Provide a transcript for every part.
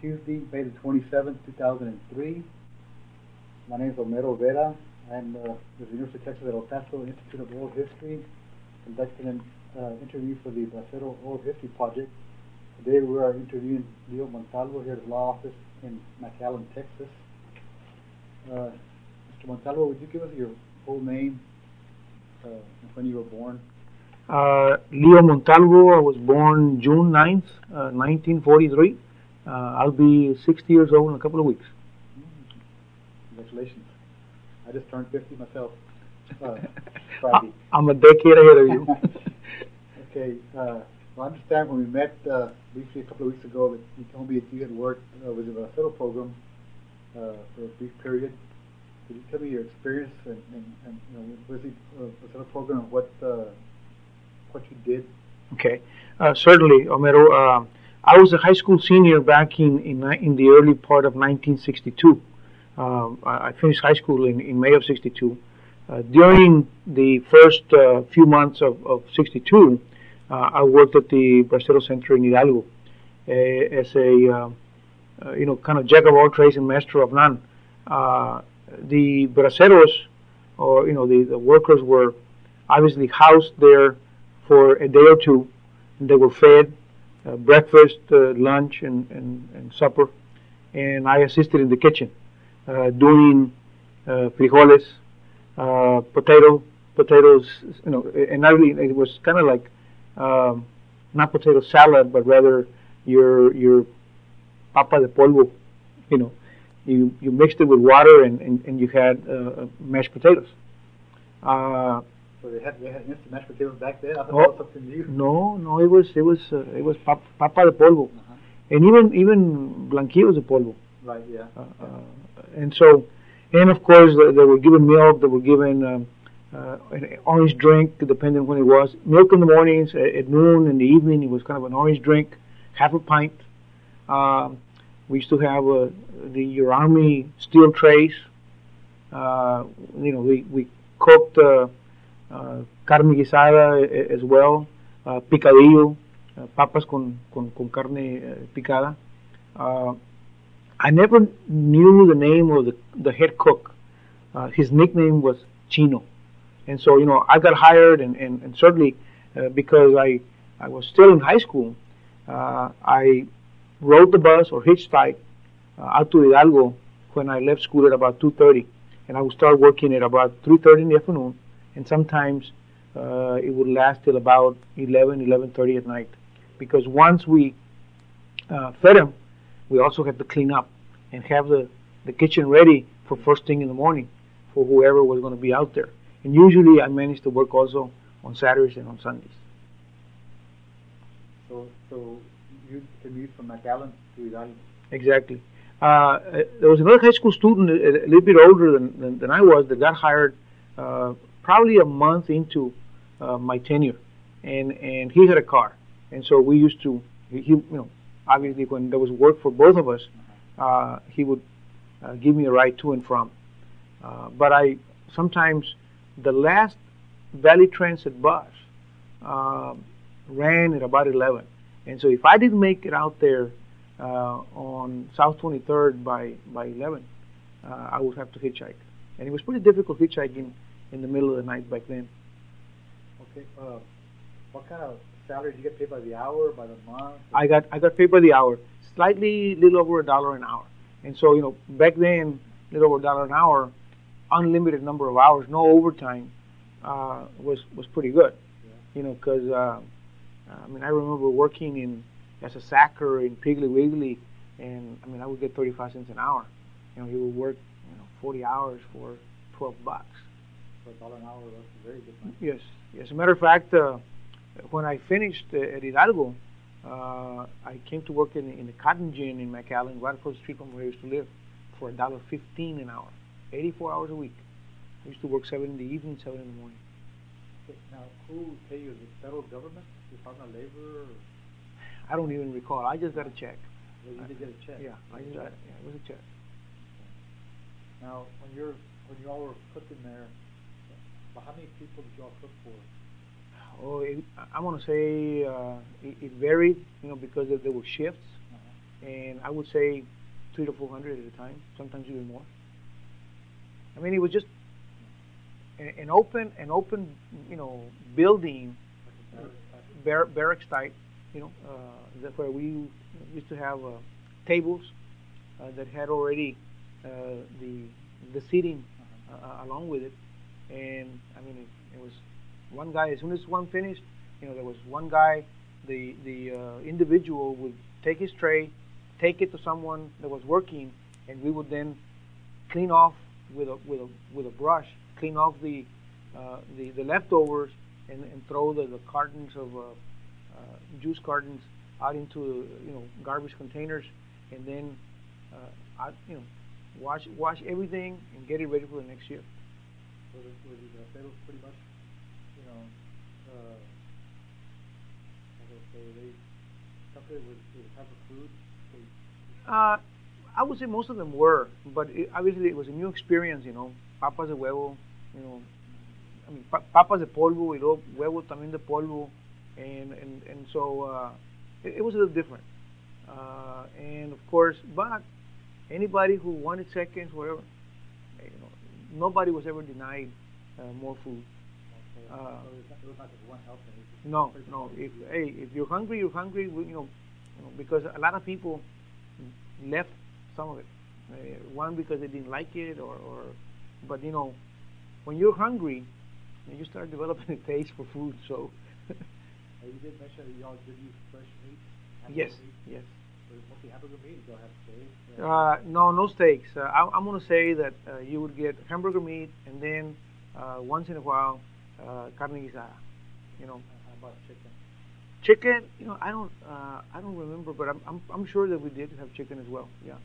Tuesday, May the 27th, 2003. My name is Homero Vera. I'm with the University of Texas at El Paso Institute of Oral History, conducting an interview for the Bracero Oral History Project. Today we are interviewing Leo Montalvo here at the law office in McAllen, Texas. Mr. Montalvo, would you give us your full name and when you were born? Leo Montalvo. I was born June 9th, 1943. I'll be 60 years old in a couple of weeks. Congratulations. I just turned 50 myself Friday. I'm a decade ahead of you. Okay. Well, I understand when we met briefly a couple of weeks ago that you told me that you had worked with the Bracero program for a brief period. Could you tell me your experience and with the Bracero program and what you did? Okay. Certainly, Homero. I was a high school senior back in the early part of 1962. I finished high school in May of 62. During the first few months of 62, I worked at the Bracero Center in Hidalgo as a kind of jack of all trades and master of none. The Braceros, or the workers, were obviously housed there for a day or two. They were fed breakfast, lunch, and supper, and I assisted in the kitchen doing frijoles, potatoes, and it was kind of like not potato salad, but rather your papa de polvo. You mixed it with water and you had mashed potatoes. So they had instant mashed potatoes back then. I thought that was something new. No, it was papa de polvo, and even blanquillos de polvo. Right. Yeah. And of course they were given milk. They were given an orange drink, depending on when it was. Milk in the mornings. At noon in the evening, it was kind of an orange drink, half a pint. We used to have your army steel trays. We cooked carne guisada as well, picadillo, papas con carne picada. I never knew the name of the head cook. His nickname was Chino. And so, I got hired, and certainly because I was still in high school, I rode the bus or hitchhiked out to Hidalgo when I left school at about 2:30, and I would start working at about 3:30 in the afternoon, and sometimes it would last till about 11:30 at night, because once we fed them, we also had to clean up and have the kitchen ready for first thing in the morning for whoever was going to be out there. And usually I managed to work also on Saturdays and on Sundays. So you commute from McAllen to Hidalgo? Exactly. There was another high school student a little bit older than I was that got hired probably a month into my tenure, and he had a car, and so we used to obviously when there was work for both of us, he would give me a ride to and from. But I sometimes the last Valley Transit bus ran at about 11, and so if I didn't make it out there on South 23rd by 11, I would have to hitchhike, and it was pretty difficult hitchhiking in the middle of the night back then. Okay, what kind of salary did you get paid by the hour, by the month? I got paid by the hour, little over $1 an hour, and so back then, little over $1 an hour, unlimited number of hours, no overtime, was pretty good, because I remember working as a sacker in Piggly Wiggly, and I would get 35 cents an hour. He would work 40 hours for $12. For $1 an hour, that's very good money. Yes. As a matter of fact, when I finished at Hidalgo, I came to work in the Cotton Gin in McAllen, right across the street from where I used to live, for $1.15 an hour, 84 hours a week. I used to work 7 in the evening, 7 in the morning. Okay, now, who paid you? Is it federal government, Department of Labor? Or? I don't even recall. I just got a check. Well, you did get a check. Yeah, it was a check. Now, when you all were cooking there, how many people did you all cook for? I want to say it varied, because there were shifts. and I would say 300 to 400 at a time, sometimes even more. I mean, it was just an open, you know, building, barracks type, you know, that where we used to have tables that had already uh, the the seating along with it, and I mean it was one guy. As soon as one finished, you know, there was one guy. The individual would take his tray, take it to someone that was working, and we would then clean off with a brush, clean off the leftovers, and throw the cartons of juice cartons out into, you know, garbage containers, and then you know, wash everything and get it ready for the next year. So was the braceros pretty much, you know, how do I say, they something with the type of food? Uh, I would say most of them were, but obviously it was a new experience, you know. Papas de huevo, you know, I mean, papas de polvo y luego huevo también de polvo, and so it was a little different. And of course, but anybody who wanted seconds, whatever, you know, nobody was ever denied more food. Okay. Uh, So it was not just one helping. It was just no, pretty no. much If every hey, if you're hungry, you're hungry. You know, because a lot of people left some of it. One because they didn't like it, or but you know, when you're hungry, you start developing a taste for food. So You did mention that y'all did use fresh meat, yes, hamburger meat. yes. Was it mostly hamburger meat? Y'all have steak? No, no steaks. I'm going to say that you would get hamburger meat, and then once in a while, carne guisada. You know, How about chicken? chicken. You know, I don't remember, but I'm sure that we did have chicken as well. Yeah.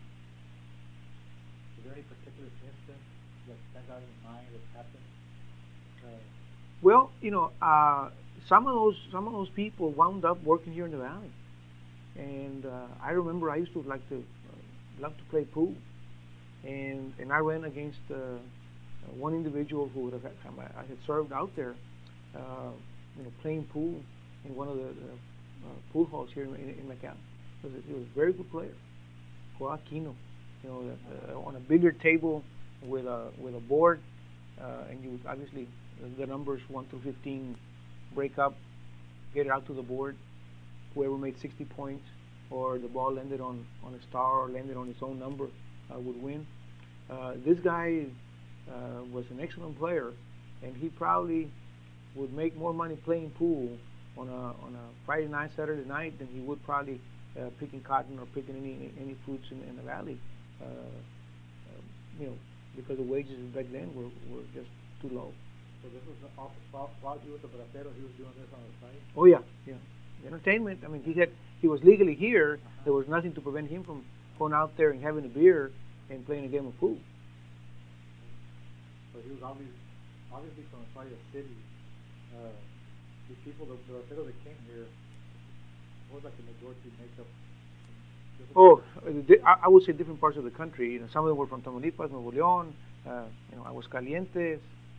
Is there any particular instance that stands out in your mind that happened? Uh, Well, you know, some of those people wound up working here in the valley, and I remember I used to love to play pool, and I ran against one individual who would have I had served out there, you know, playing pool in one of the pool halls here in McAllen. He was a very good player, Joaquino, you know, on a billiard table with a board, and you would obviously the numbers 1 through 15 break up, get it out to the board. Whoever made 60 points or the ball landed on a star or landed on its own number would win. This guy was an excellent player, and he probably would make more money playing pool on a Friday night, Saturday night than he would probably picking cotton or picking any fruits in the valley. You know, because the wages back then were just too low. so this was while you were the bracero, he was doing this on the side? Oh yeah, yeah. Entertainment. I mean, he was legally here. There was nothing to prevent him from going out there and having a beer and playing a game of pool. So he was obviously from inside the city. These people, the braceros that came here, what was like the majority makeup? Oh, I would say different parts of the country. You know, some of them were from Tamaulipas, Nuevo León, you know, Aguascalientes,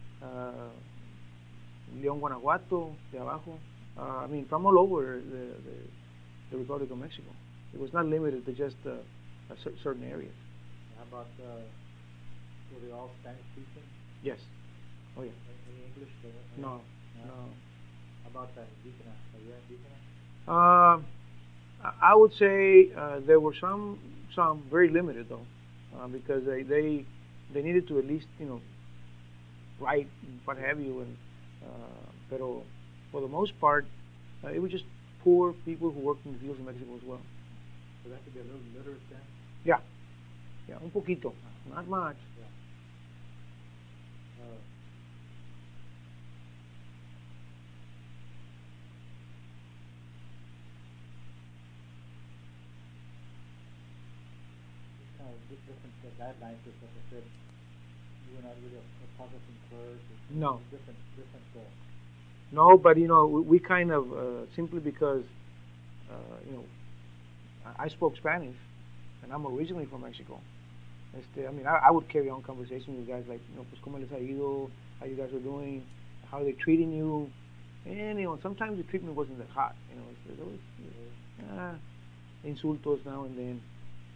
León, Guanajuato, de abajo. I mean, from all over the Republic of Mexico. It was not limited to just certain areas. How about were they all Spanish speaking? Yes. Oh yeah. Any English? No. No. How about that indígena? Are you indígena? I would say there were some very limited though, because they needed to at least, you know, write what have you, and pero for the most part it was just poor people who worked in the fields in Mexico as well. So that could be a little literate then. Yeah, yeah, un poquito, not much. Yeah. Kind of different guidelines, just like I said. You were not really a processing clerk. No. Different. No, but you know, we kind of simply because you know, I spoke Spanish, and I'm originally from Mexico. I mean, I would carry on conversation with guys like, you know, pues cómo les ha ido, how you guys are doing, how are they treating you, and you know, sometimes the treatment wasn't that hot. You know, there's always insultos now and then.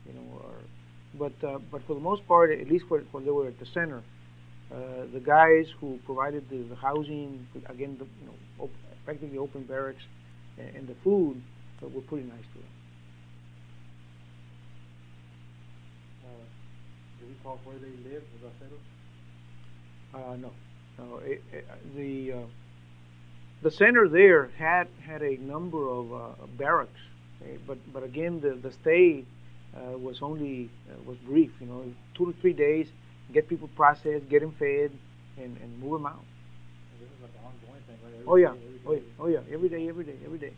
you know. But for the most part, at least when they were at the center, the guys who provided the housing, again, practically open barracks, and the food were pretty nice to them. Do you recall where they lived, the Braceros? No, no. The center there had a number of barracks, but again the stay was only was brief. 2 to 3 days, get people processed, get them fed, and move them out. And this is like an ongoing thing, right? Oh yeah, Every day. every day, every day, every day.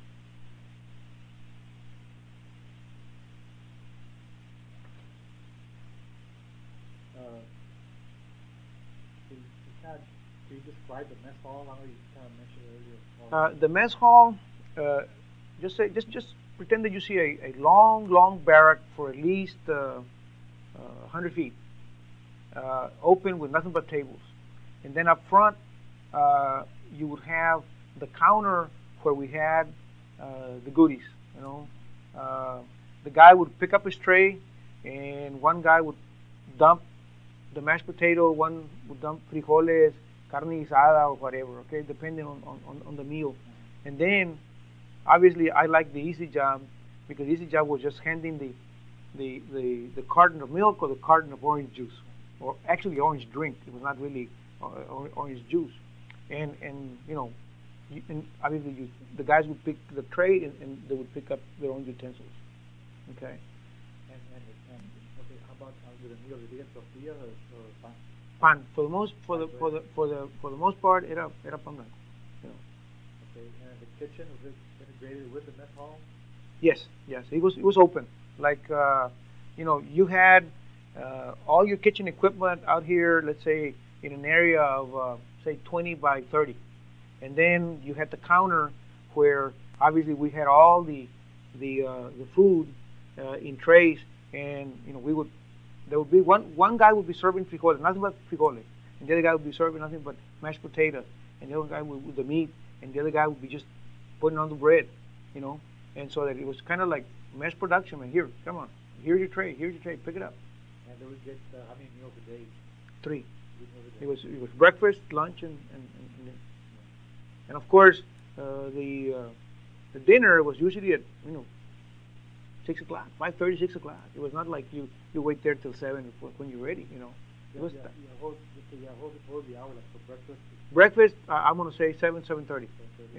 Can you describe the mess hall? I know you kind of mentioned it earlier. The mess hall, just pretend that you see a long barrack for at least 100 feet, open with nothing but tables, and then up front you would have the counter where we had the goodies. The guy would pick up his tray, and one guy would dump the mashed potato, one would dump frijoles, carne guisada, or whatever, okay, depending on the meal. And then, obviously, I like the easy job, because the easy job was just handing the carton of milk or the carton of orange juice, or actually orange drink. It was not really orange juice. And obviously the guys would pick the tray, and they would pick up their own utensils. Okay. And okay, how about with the meal? Did you get tortilla or pan? Pan. For the most part, era pan blanco. Okay, and the kitchen, was it integrated with the mess hall? Yes. It was open. Like you had all your kitchen equipment out here. Let's say in an area of say 20 by 30, and then you had the counter where obviously we had all the food in trays, and there would be one guy would be serving frijoles, nothing but frijoles, and the other guy would be serving nothing but mashed potatoes, and the other guy with the meat, and the other guy would be just putting on the bread, and so that it was kind of like mass production. And here, come on, here's your tray, pick it up. And they would get how many meals a day? 3. 3 meals a day. It was breakfast, lunch, and dinner. And of course, the dinner was usually at 6 o'clock, 5:30, 6 o'clock. It was not like you wait there till 7 when you're ready. It was what was the hour like for breakfast? Breakfast, I'm gonna say 7:30.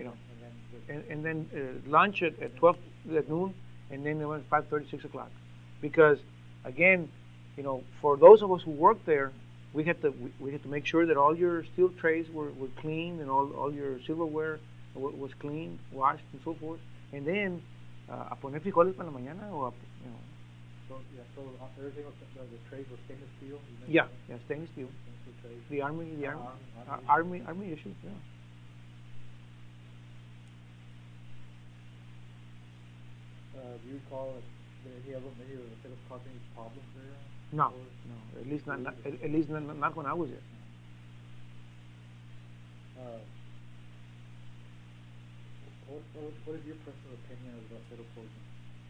And then lunch at 12 at noon, and then it went 5:30, 6 o'clock. Because again, for those of us who worked there, we had to make sure that all your steel trays were clean, and all your silverware was clean, washed, and so forth. And then a poner frijoles para la mañana, or So everything was, the trays were stainless steel. Yeah, stainless steel. Trays. The army issue. Yeah. Do you recall any of the causing any problems there? No. At least not when I was there. What is your personal opinion of the Bracero program?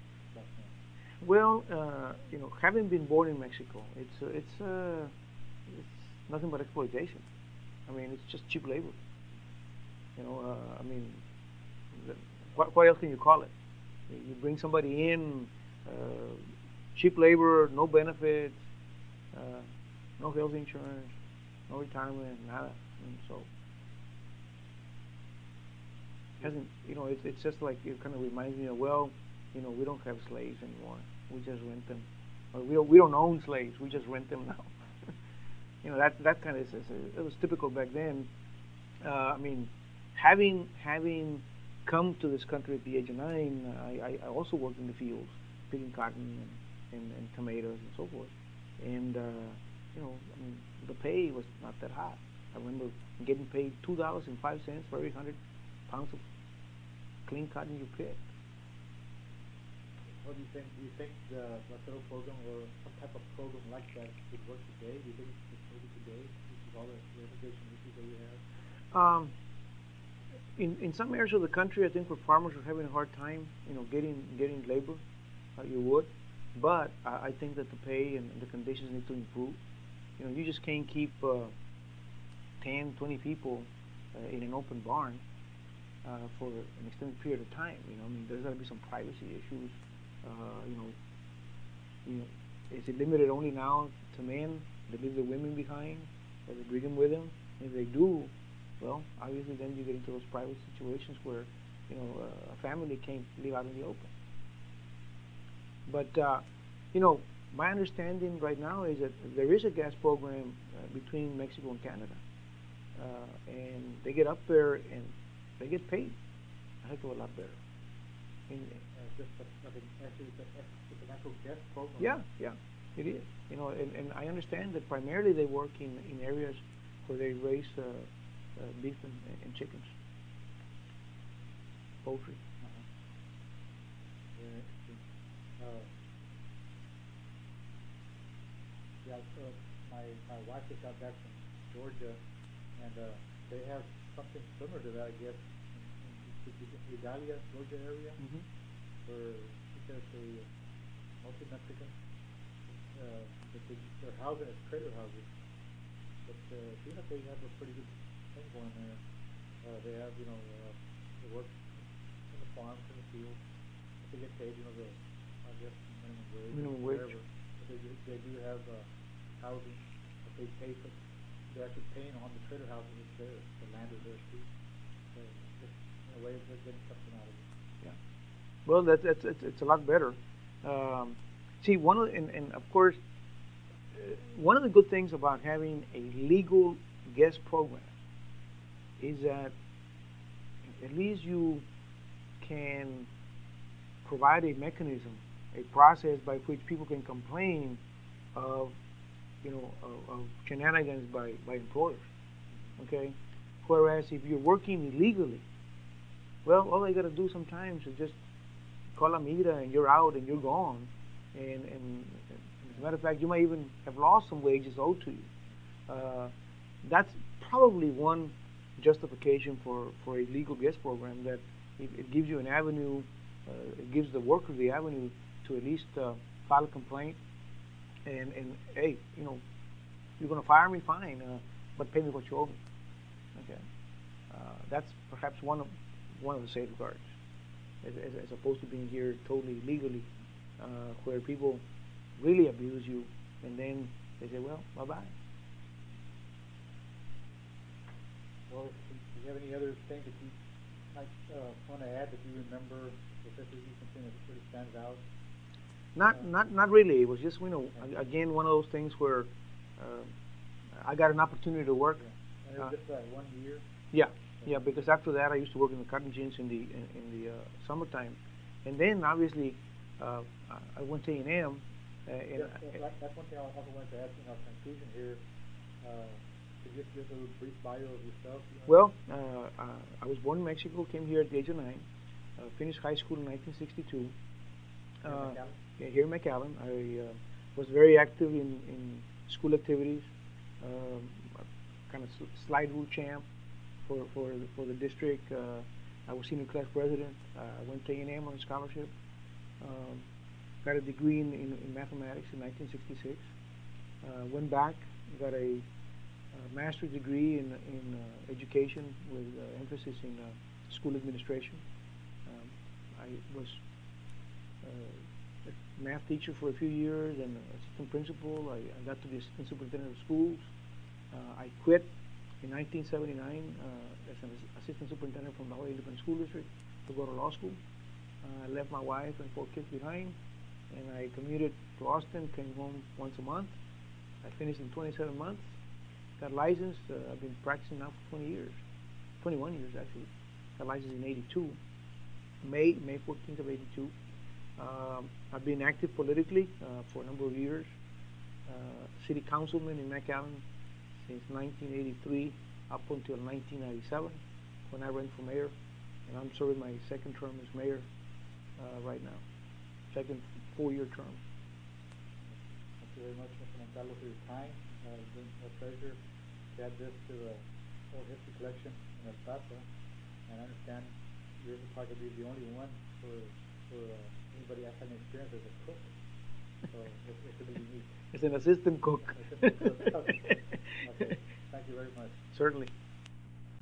Well, having been born in Mexico, it's nothing but exploitation. I mean, it's just cheap labor. I mean, what else can you call it? You bring somebody in, cheap labor, no benefits, no health insurance, no retirement, nada. And so hasn't it's just like, it kind of reminds me of, we don't have slaves anymore. We just rent them. Or we don't own slaves. We just rent them now. That kind of it was typical back then. I mean, having come to this country at the age of 9, I also worked in the fields, picking cotton and tomatoes and so forth. And I mean, the pay was not that high. I remember getting paid $2.05 for every 100 pounds of clean cotton you picked. What do you think? Do you think the Bracero program or some type of program like that would work today? Do you think it's maybe today, with all the immigration issues that we have? In some areas of the country, I think where farmers are having a hard time, getting labor, you would. but I think that the pay and the conditions need to improve. You know, you just can't keep 10, 20 people in an open barn for an extended period of time. You know, I mean, there's got to be some privacy issues. You know, is it limited only now to men? They leave the women behind, or they bring them with them? If they do, well, obviously then you get into those private situations where, you know, a family can't live out in the open. But you know, my understanding right now is that there is a gas program between Mexico and Canada, and they get up there and they get paid a heck of a lot better. In, Just like actually, it's an actual guest program. yeah, yeah, it is. You know, and I understand that primarily they work in areas where they raise beef and chickens, poultry. Uh-huh. Very interesting. Uh, yeah, my wife just got back from Georgia, and they have something similar to that, I guess, in the Vidalia, Georgia area, Mm-hmm. where because mostly Mexican, but they're housing as trailer houses. But it seems like they have a pretty good thing going there. They have, they work in the farms, in the fields. They get paid, I guess minimum wage, or Minimum wage. whatever. But they do have housing that they pay for. They're actually paying on the trailer houses. It's theirs. The land is theirs too. So just in a way, they're getting something out of it. Yeah. Well, that's it's a lot better. See, and of course, one of the good things about having a legal guest program is that at least you can provide a mechanism, a process by which people can complain of, of shenanigans by employers. Okay, whereas if you're working illegally, well, all they got to do sometimes is just call a migra and you're out and you're gone, and as a matter of fact, you might even have lost some wages owed to you. That's probably one justification for a legal guest program, that it gives you an avenue, it gives the worker the avenue to at least file a complaint, and hey, you're going to fire me, fine, but pay me what you owe me. Okay, that's perhaps one of the safeguards, as opposed to being here totally legally, where people really abuse you, and then they say, well, bye bye. Well, do you have any other thing that you might want to add that you remember, if this is something that really stands out? Not really. It was just, Okay. again, one of those things where uh, I got an opportunity to work. Yeah. And it was just like 1 year? Yeah, Okay. yeah. Because after that, I used to work in the cotton gins in the summertime, and then obviously uh, I went to A&M. And That's one thing I also wanted to ask in our conclusion here. Could you just give a little brief bio of yourself? well, I was born in Mexico, came here at the age of 9, finished high school in 1962. Here in McAllen? Yeah, here in McAllen. I was very active in school activities, um, kind of slide rule champ for the district. I was senior class president. I went to A&M on a scholarship. Um, got a degree in mathematics in 1966. Went back, got a master's degree in education with emphasis in school administration. I was a math teacher for a few years and assistant principal. I got to be assistant superintendent of schools. I quit in 1979 as an assistant superintendent from the Hawaii Independent School District to go to law school. I left my wife and 4 kids behind, and I commuted to Austin, came home once a month. I finished in 27 months, got licensed. I've been practicing now for 20 years, 21 years actually. Got licensed in 82, May 14th of 82. I've been active politically for a number of years. City councilman in McAllen since 1983 up until 1997 when I ran for mayor, and I'm serving my second term as mayor right now, second 4-year term. Thank you very much, Mr. Montalvo, for your time. It's been a pleasure to add this to the whole history collection in El Paso, and I understand yours is probably the only one for anybody else having experience as a cook. So it's a bit unique. It's an assistant cook. Okay. Thank you very much. Certainly.